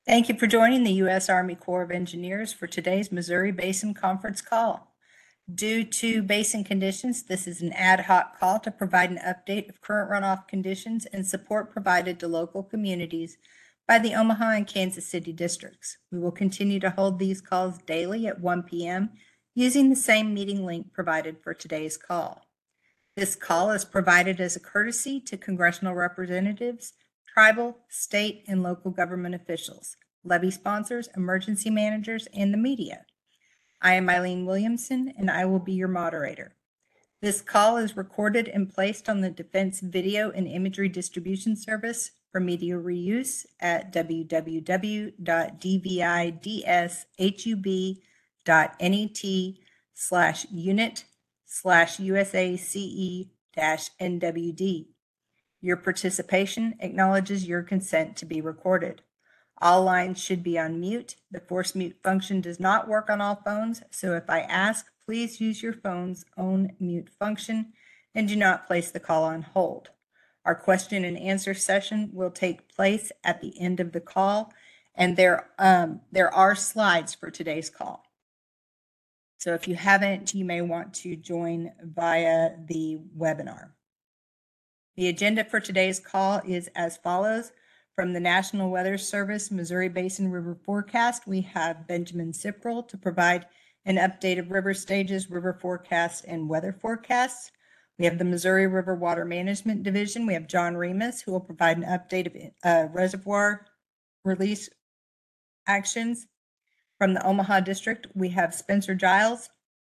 Thank you for joining the U.S. Army Corps of Engineers for today's Missouri Basin Conference call. Due to basin conditions, this is an ad hoc call to provide an update of current runoff conditions and support provided to local communities by the Omaha and Kansas City districts. We will continue to hold these calls daily at 1 p.m. using the same meeting link provided for today's call. This call is provided as a courtesy to congressional representatives, tribal, state, and local government officials, levy sponsors, emergency managers, and the media. I am Eileen Williamson, and I will be your moderator. This call is recorded and placed on the Defense Video and Imagery Distribution Service for media reuse at www.dvidshub.net/unit/USACE-NWD. Your participation acknowledges your consent to be recorded. All lines should be on mute. The force mute function does not work on all phones, so if I ask, please use your phone's own mute function and do not place the call on hold. Our question and answer session will take place at the end of the call, and there are slides for today's call. So if you haven't, you may want to join via the webinar. The agenda for today's call is as follows. From the National Weather Service Missouri Basin River Forecast, we have Benjamin Cipral to provide an update of river stages, river forecasts, and weather forecasts. We have the Missouri River Water Management Division. We have John Remus, who will provide an update of reservoir release actions. From the Omaha District, we have Spencer Giles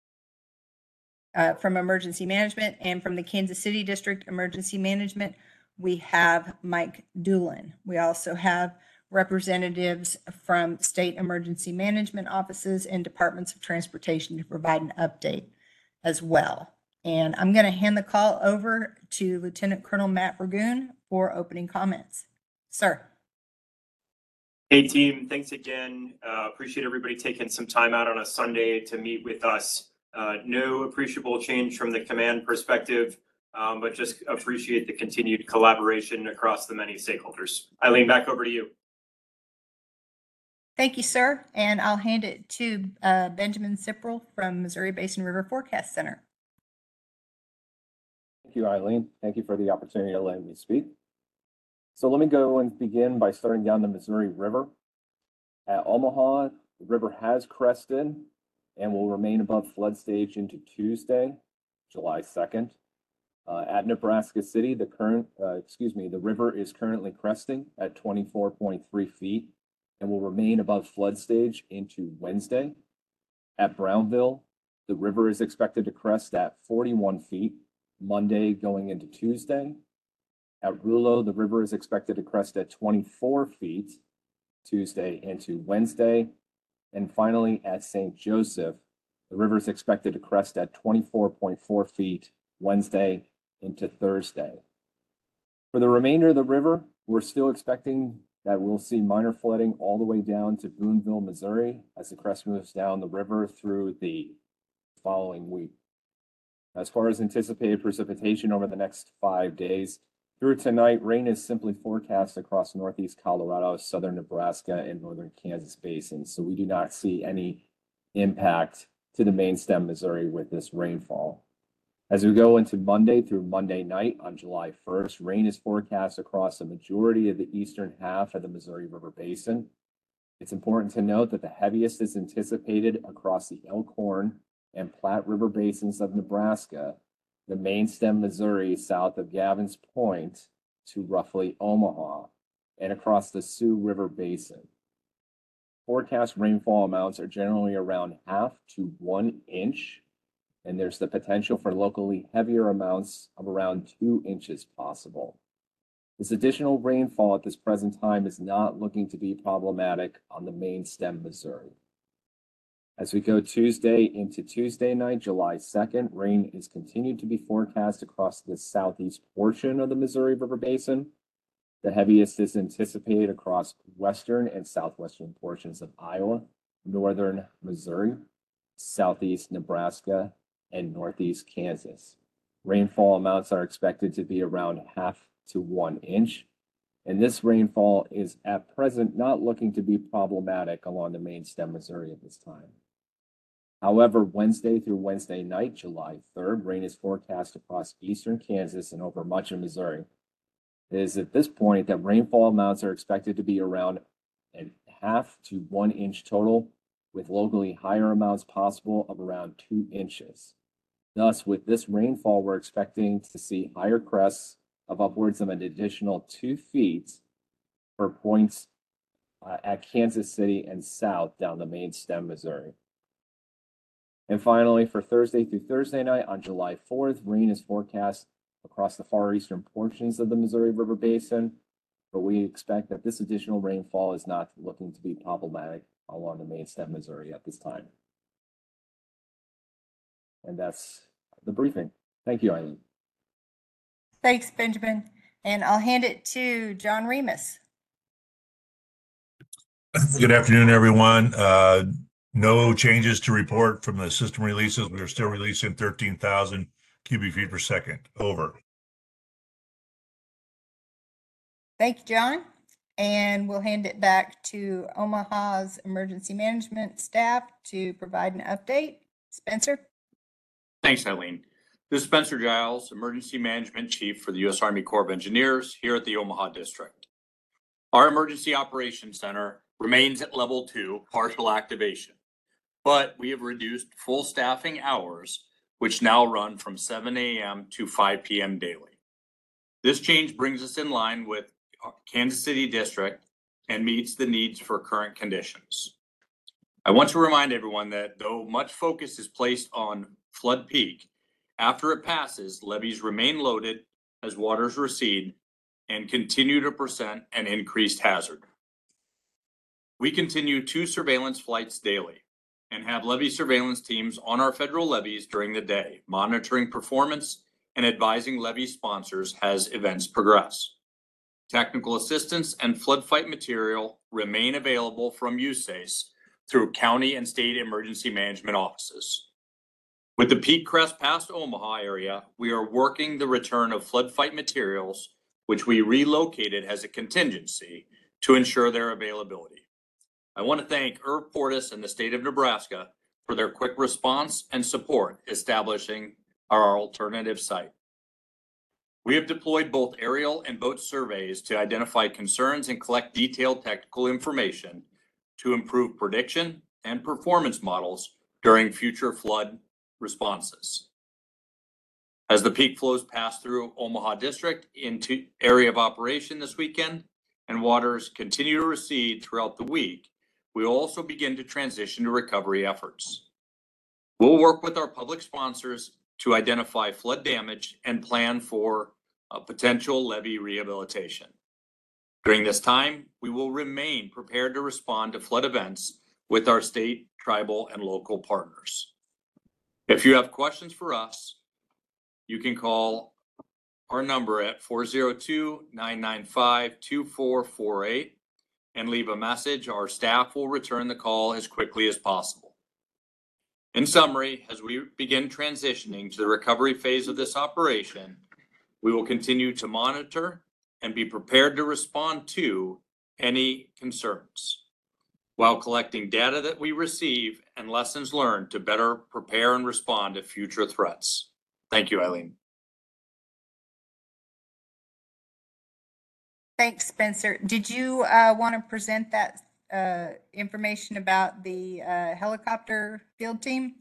from Emergency Management, and from the Kansas City District Emergency Management, we have Mike Doolin. We also have representatives from state emergency management offices and departments of transportation to provide an update as well. And I'm going to hand the call over to Lieutenant Colonel Matt Ragoon for opening comments. Sir. Hey team, thanks again. Appreciate everybody taking some time out on a Sunday to meet with us. No appreciable change from the command perspective, but just appreciate the continued collaboration across the many stakeholders. Eileen, back over to you. Thank you, sir. And I'll hand it to Benjamin Cipral from Missouri Basin River Forecast Center. Thank you, Eileen. Thank you for the opportunity to let me speak. So let me go and begin by starting down the Missouri River. At Omaha, the river has crested and will remain above flood stage into Tuesday, July 2nd. At Nebraska City, the river is currently cresting at 24.3 feet and will remain above flood stage into Wednesday. At Brownville, the river is expected to crest at 41 feet Monday going into Tuesday. At Rulo, the river is expected to crest at 24 feet Tuesday into Wednesday. And finally, at St. Joseph, the river is expected to crest at 24.4 feet Wednesday into Thursday. For the remainder of the river, we're still expecting that we'll see minor flooding all the way down to Boonville, Missouri, as the crest moves down the river through the following week. As far as anticipated precipitation over the next 5 days, through tonight, rain is simply forecast across northeast Colorado, southern Nebraska, and northern Kansas basins. So we do not see any impact to the main stem Missouri with this rainfall. As we go into Monday through Monday night on July 1st, rain is forecast across the majority of the eastern half of the Missouri River Basin. It's important to note that the heaviest is anticipated across the Elkhorn and Platte River basins of Nebraska, the main stem Missouri south of Gavin's Point to roughly Omaha, and across the Sioux River Basin. Forecast rainfall amounts are generally around 1/2 to 1 inch, and there's the potential for locally heavier amounts of around 2 inches possible. This additional rainfall at this present time is not looking to be problematic on the main stem Missouri. As we go Tuesday into Tuesday night, July 2nd, rain is continued to be forecast across the southeast portion of the Missouri River Basin. The heaviest is anticipated across western and southwestern portions of Iowa, northern Missouri, southeast Nebraska, and northeast Kansas. Rainfall amounts are expected to be around 1/2 to 1 inch. And this rainfall is at present not looking to be problematic along the main stem Missouri at this time. However, Wednesday through Wednesday night, July 3rd, rain is forecast across eastern Kansas and over much of Missouri. It is at this point that rainfall amounts are expected to be around a half to 1 inch total, with locally higher amounts possible of around 2 inches. Thus, with this rainfall, we're expecting to see higher crests of upwards of an additional 2 feet for points at Kansas City and south down the main stem Missouri. And finally, for Thursday through Thursday night on July 4th, rain is forecast across the far eastern portions of the Missouri River Basin, but we expect that this additional rainfall is not looking to be problematic along the main stem Missouri at this time. And that's the briefing. Thank you, Eileen. Thanks, Benjamin. And I'll hand it to John Remus. Good afternoon, everyone. No changes to report from the system releases. We are still releasing 13,000 cubic feet per second. Over. Thank you, John. And we'll hand it back to Omaha's emergency management staff to provide an update. Spencer? Thanks, Eileen. This is Spencer Giles, Emergency Management Chief for the U.S. Army Corps of Engineers here at the Omaha District. Our Emergency Operations Center remains at level 2, partial activation, but we have reduced full staffing hours, which now run from 7 a.m. to 5 p.m. daily. This change brings us in line with Kansas City District and meets the needs for current conditions. I want to remind everyone that though much focus is placed on flood peak, after it passes, levees remain loaded as waters recede and continue to present an increased hazard. We continue 2 surveillance flights daily and have levee surveillance teams on our federal levees during the day, monitoring performance and advising levee sponsors as events progress. Technical assistance and flood fight material remain available from USACE through county and state emergency management offices. With the peak crest past Omaha area, we are working the return of flood fight materials, which we relocated as a contingency to ensure their availability. I want to thank Irv Portis and the state of Nebraska for their quick response and support establishing our alternative site. We have deployed both aerial and boat surveys to identify concerns and collect detailed technical information to improve prediction and performance models during future flood responses. As the peak flows pass through Omaha District into area of operation this weekend and waters continue to recede throughout the week, we will also begin to transition to recovery efforts. We'll work with our public sponsors to identify flood damage and plan for a potential levee rehabilitation. During this time, we will remain prepared to respond to flood events with our state, tribal, and local partners. If you have questions for us, you can call our number at 402-995-2448 and leave a message. Our staff will return the call as quickly as possible. In summary, as we begin transitioning to the recovery phase of this operation, we will continue to monitor and be prepared to respond to any concerns while collecting data that we receive and lessons learned to better prepare and respond to future threats. Thank you, Eileen. Thanks, Spencer. Did you want to present that information about the helicopter field team?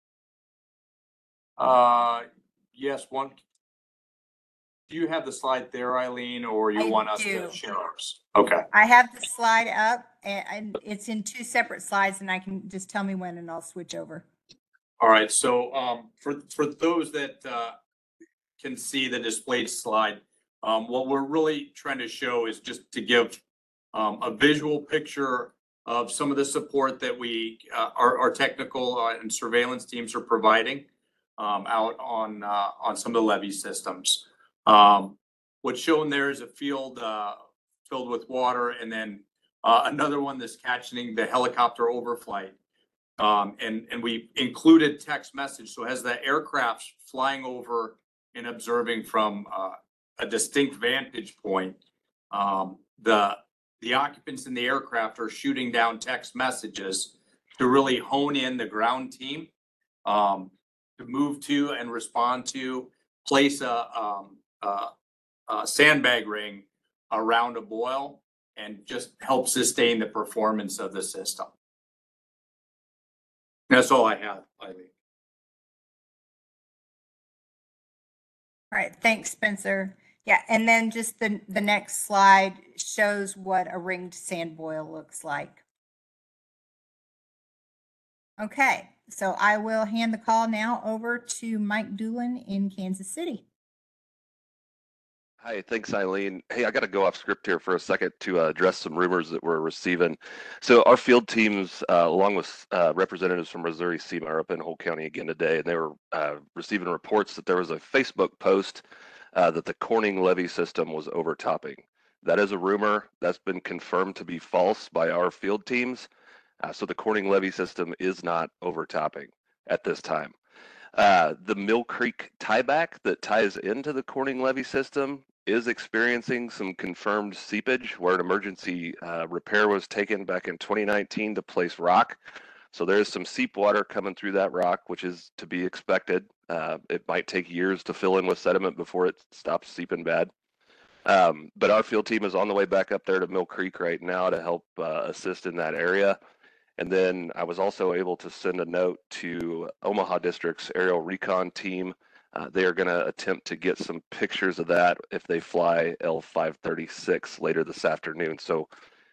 Yes, one. Do you have the slide there, Eileen, or you want us to share ours? Okay. I have the slide up and it's in 2 separate slides, and I can just tell me when and I'll switch over. All right. So for those that can see the displayed slide, what we're really trying to show is just to give a visual picture of some of the support that we our technical and surveillance teams are providing out on some of the levee systems. What's shown there is a field filled with water, and then another one that's catching the helicopter overflight. And we included text message. So as the aircraft's flying over and observing from a distinct vantage point, The occupants in the aircraft are shooting down text messages to really hone in the ground team, to move to and respond to, place a sandbag ring around a boil and just help sustain the performance of the system. That's all I have, Eileen. All right, thanks, Spencer. Yeah, and then just the next slide shows what a ringed sand boil looks like. Okay, so I will hand the call now over to Mike Doolin in Kansas City. Hi, thanks, Eileen. Hey, I got to go off script here for a second to address some rumors that we're receiving. So our field teams, along with representatives from Missouri SEMA, are up in Holt County again today, and they were receiving reports that there was a Facebook post that the Corning levee system was overtopping. That is a rumor that's been confirmed to be false by our field teams. So the Corning levee system is not overtopping at this time. The Mill Creek tieback that ties into the Corning levee system is experiencing some confirmed seepage where an emergency repair was taken back in 2019 to place rock. So there's some seep water coming through that rock, which is to be expected. It might take years to fill in with sediment before it stops seeping bad. But our field team is on the way back up there to Mill Creek right now to help assist in that area. And then I was also able to send a note to Omaha District's aerial recon team. They are going to attempt to get some pictures of that if they fly L536 later this afternoon. So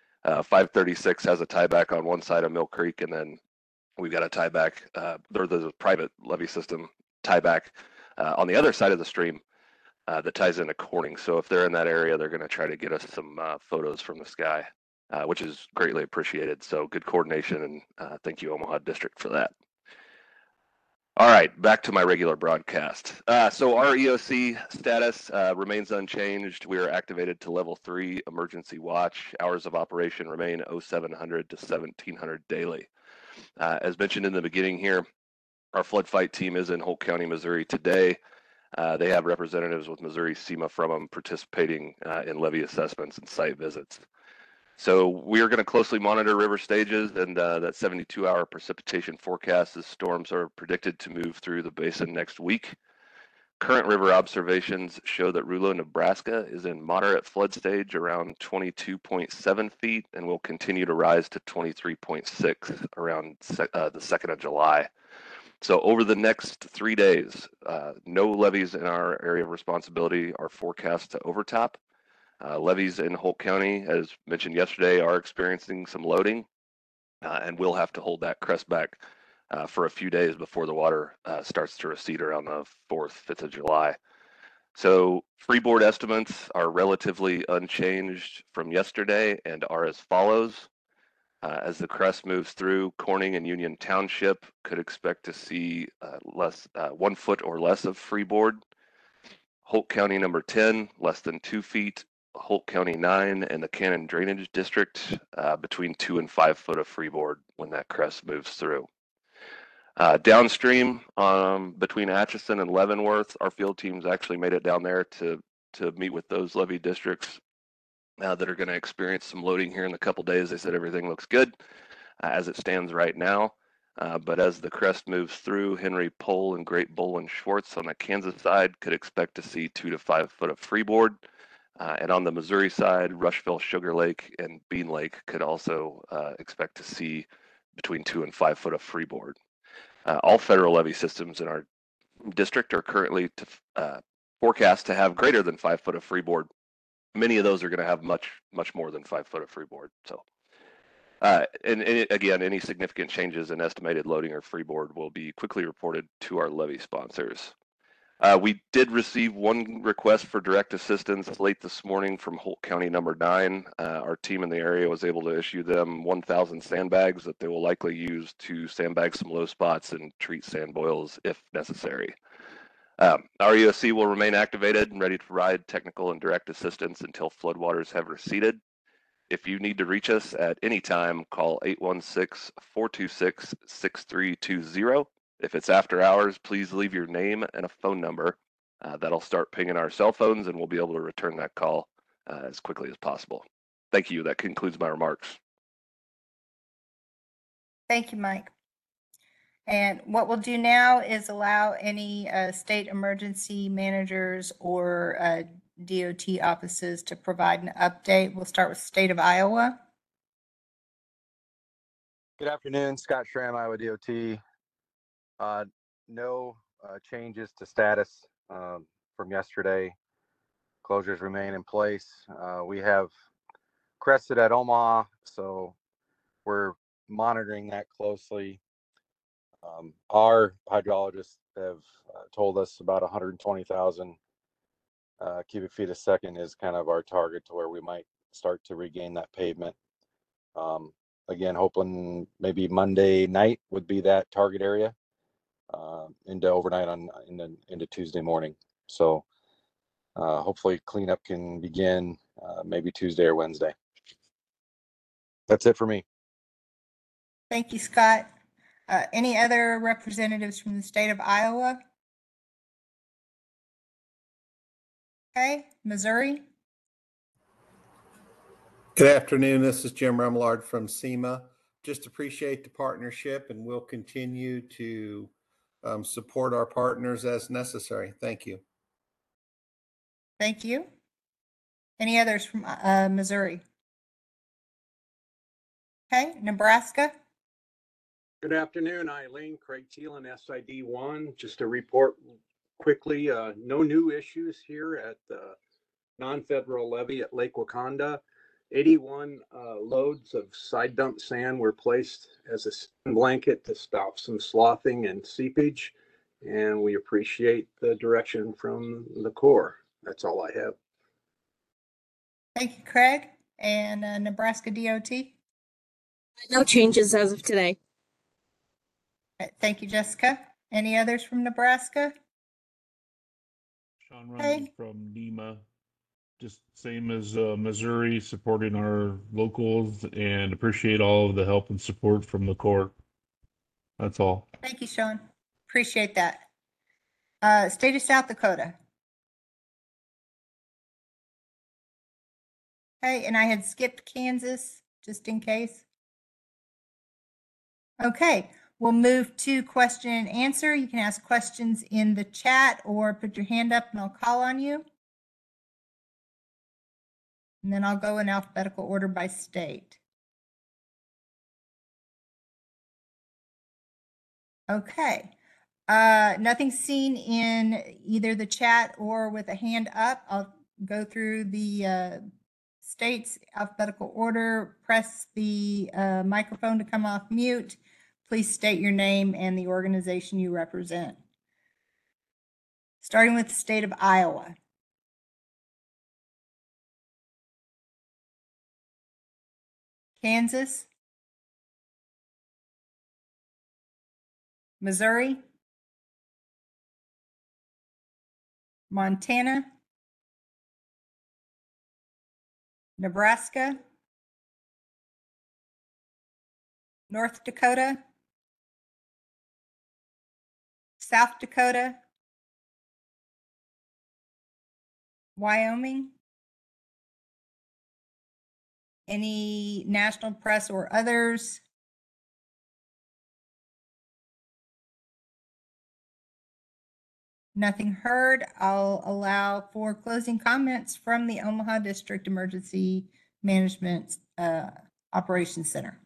536 has a tieback on one side of Mill Creek, and then we've got a tieback, or the private levee system tieback on the other side of the stream that ties into Corning. So if they're in that area, they're going to try to get us some photos from the sky. Which is greatly appreciated. So good coordination, and thank you, Omaha District, for that. All right, back to my regular broadcast. So our EOC status remains unchanged. We are activated to level 3 emergency watch. Hours of operation remain 0700 to 1700 daily. As mentioned in the beginning here, our flood fight team is in Holt County, Missouri today. They have representatives with Missouri SEMA from them participating in levee assessments and site visits. So we are going to closely monitor river stages and that 72-hour precipitation forecast as storms are predicted to move through the basin next week. Current river observations show that Rouleau, Nebraska is in moderate flood stage around 22.7 feet and will continue to rise to 23.6 around the 2nd of July. So over the next 3 days, no levees in our area of responsibility are forecast to overtop. Levees in Holt County, as mentioned yesterday, are experiencing some loading and we'll have to hold that crest back for a few days before the water starts to recede around the 4th, 5th of July. So freeboard estimates are relatively unchanged from yesterday and are as follows. As the crest moves through, Corning and Union Township could expect to see 1 foot or less of freeboard. Holt County number 10, less than 2 feet. Holt County 9 and the Cannon Drainage District between 2 and 5 foot of freeboard when that crest moves through. Downstream between Atchison and Leavenworth, our field teams actually made it down there to meet with those levee districts that are going to experience some loading here in a couple days. They said everything looks good as it stands right now. But as the crest moves through, Henry Pole and Great Bull and Schwartz on the Kansas side could expect to see 2 to 5 foot of freeboard. And on the Missouri side, Rushville, Sugar Lake, and Bean Lake could also expect to see between 2 and 5 foot of freeboard. All federal levee systems in our district are currently forecast to have greater than 5 foot of freeboard. Many of those are going to have much more than 5 foot of freeboard. So, and again, any significant changes in estimated loading or freeboard will be quickly reported to our levee sponsors. We did receive one request for direct assistance late this morning from Holt County number 9. Our team in the area was able to issue them 1,000 sandbags that they will likely use to sandbag some low spots and treat sand boils if necessary. Our EOC will remain activated and ready to provide technical and direct assistance until floodwaters have receded. If you need to reach us at any time, call 816-426-6320. If it's after hours, please leave your name and a phone number. That'll start pinging our cell phones and we'll be able to return that call as quickly as possible. Thank you. That concludes my remarks. Thank you, Mike. And what we'll do now is allow any state emergency managers or DOT offices to provide an update. We'll start with state of Iowa. Good afternoon, Scott Schramm, Iowa DOT. No changes to status from yesterday. Closures remain in place. We have crested at Omaha, so we're monitoring that closely. Our hydrologists have told us about 120,000 cubic feet a second is kind of our target to where we might start to regain that pavement. Again, hoping maybe Monday night would be that target area into overnight into Tuesday morning. So hopefully cleanup can begin maybe Tuesday or Wednesday. That's it for me. Thank you, Scott. Any other representatives from the state of Iowa? Okay, Missouri. Good afternoon. This is Jim Remillard from SEMA. Just appreciate the partnership, and we'll continue to support our partners as necessary. Thank you. Thank you. Any others from Missouri? Okay, Nebraska. Good afternoon, Eileen. Craig Thielen, SID1. Just to report quickly, no new issues here at the non-federal levee at Lake Wakanda. 81 loads of side dump sand were placed as a sand blanket to stop some sloughing and seepage, and we appreciate the direction from the Corps. That's all I have. Thank you, Craig. And Nebraska DOT. No changes as of today. Thank you, Jessica. Any others from Nebraska? Sean Runyon from NEMA. Just same as Missouri, supporting our locals and appreciate all of the help and support from the Corps. That's all. Thank you, Sean. Appreciate that. State of South Dakota. Okay, and I had skipped Kansas just in case. Okay, we'll move to question and answer. You can ask questions in the chat or put your hand up and I'll call on you. And then I'll go in alphabetical order by state. Okay, nothing seen in either the chat or with a hand up. I'll go through the states alphabetical order, press the microphone to come off mute. Please state your name and the organization you represent. Starting with the state of Iowa. Kansas. Missouri. Montana. Nebraska. North Dakota. South Dakota. Wyoming. Any national press or others? Nothing heard. I'll allow for closing comments from the Omaha District Emergency Management Operations Center.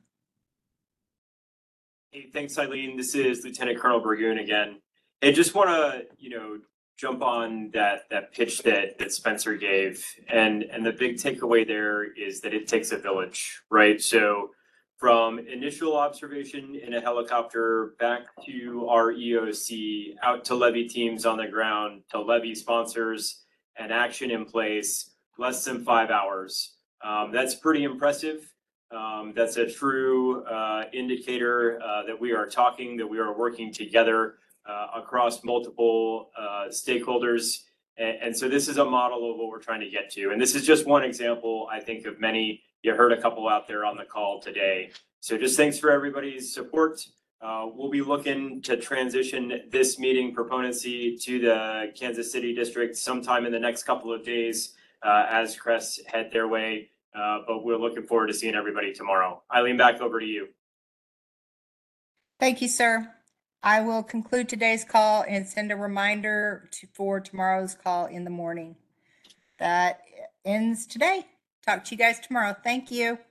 Hey, thanks, Eileen. This is Lieutenant Colonel Burgoon again. I just want to, jump on that pitch that Spencer gave, and the big takeaway there is that it takes a village, right? So from initial observation in a helicopter back to our EOC, out to levee teams on the ground, to levee sponsors and action in place, less than 5 hours. That's pretty impressive. That's a true indicator that we are working together across multiple stakeholders. And so this is a model of what we're trying to get to. And this is just one example, I think, of many. You heard a couple out there on the call today. So just thanks for everybody's support. We'll be looking to transition this meeting proponency to the Kansas City District sometime in the next couple of days. as crests head their way. But we're looking forward to seeing everybody tomorrow. Eileen, back over to you. Thank you, sir. I will conclude today's call and send a reminder for tomorrow's call in the morning. That ends today. Talk to you guys tomorrow. Thank you.